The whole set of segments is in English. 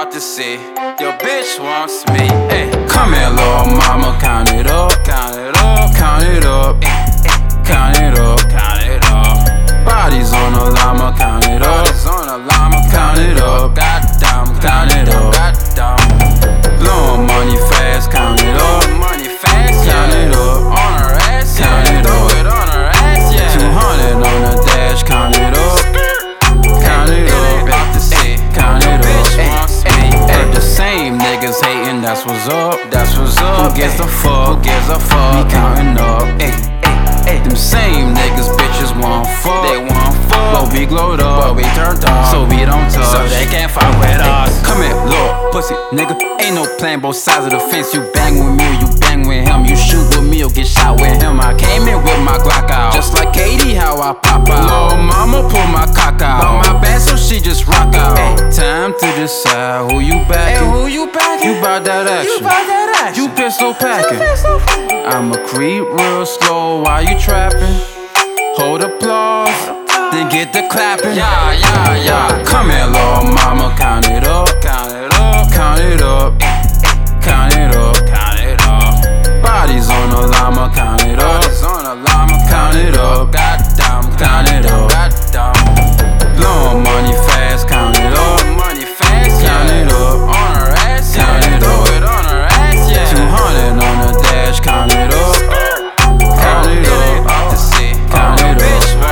about to see. Your bitch wants me. Ay, come here, little mama, count it up, count it up, count it up, count it up, count it up. Bodies on the llama, count it up, bodies on the llama, count it up, goddamn, count it up, goddamn. Blowing money fast, count it up, money fast, count it up, on her ass, count it up, throw it on her ass, yeah. 200 on the dash, count it up, count it up, about to see, count it up. Heard the same niggas hating, that's what's up, that's what's up. Who gives a fuck? Who gives a fuck? Me counting up. Them same niggas bitches want fuck. They want fuck, but we glowed up, but we turned off, so we don't touch, so they can't fuck with us. Come here, little pussy nigga. Ain't no plan both sides of the fence. You bang with me or you bang with him. You shoot with me or get shot with him. I came in with my Glock out, just like Katie, how I pop out. Lil' mama pull my cock out, but my band so she just rock out. Time to decide who you backing. Who you backing? You bout that action. You bout that action. You pistol packing. I'ma creep real slow while you trapping. Hold applause, then get the clapping. Yeah, yeah, yeah. Come here, little mama, count it up, count it up, count it up, count it up, count it up. Bodies on the llama, count it up, bodies on the llama, count it up, goddamn, count it up, goddamn. Blowing money fast, count it up, money fast, count it up, on her ass, count it up, throw it on her ass, yeah. 200 on the dash, count it up, count it up, about to see, count it up.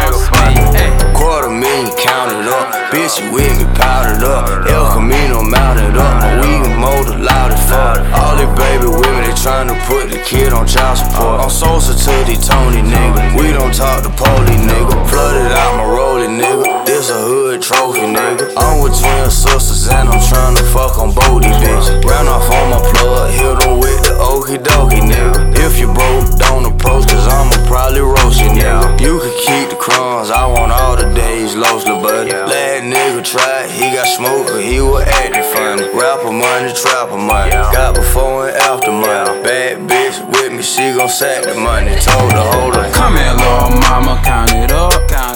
$250,000, count it up. Bitch, you with me, powdered up. El Camino mounted up. My weed motor loud as fuck. All these baby with me, they tryna put the kid on child support. I'm Sosa to these Tony nigga. We don't talk to police nigga. Flooded out my rolling nigga. This a hood trophy nigga. I'm with twin sisters and I'm tryna fuck on both these bitches. Ran off on my plug, hit them with the okie dokie nigga. If you broke, don't approach, cause I'ma probably roast you nigga. You can keep the crumbs, I want all the days lost, buddy. Last nigga tried, he got smoked, but he was acting funny. Rapper money, trapper money. Got before and after money. Bad bitch with me, she gon' sack the money. Told her, hold up. Come here, little mama, count it up, count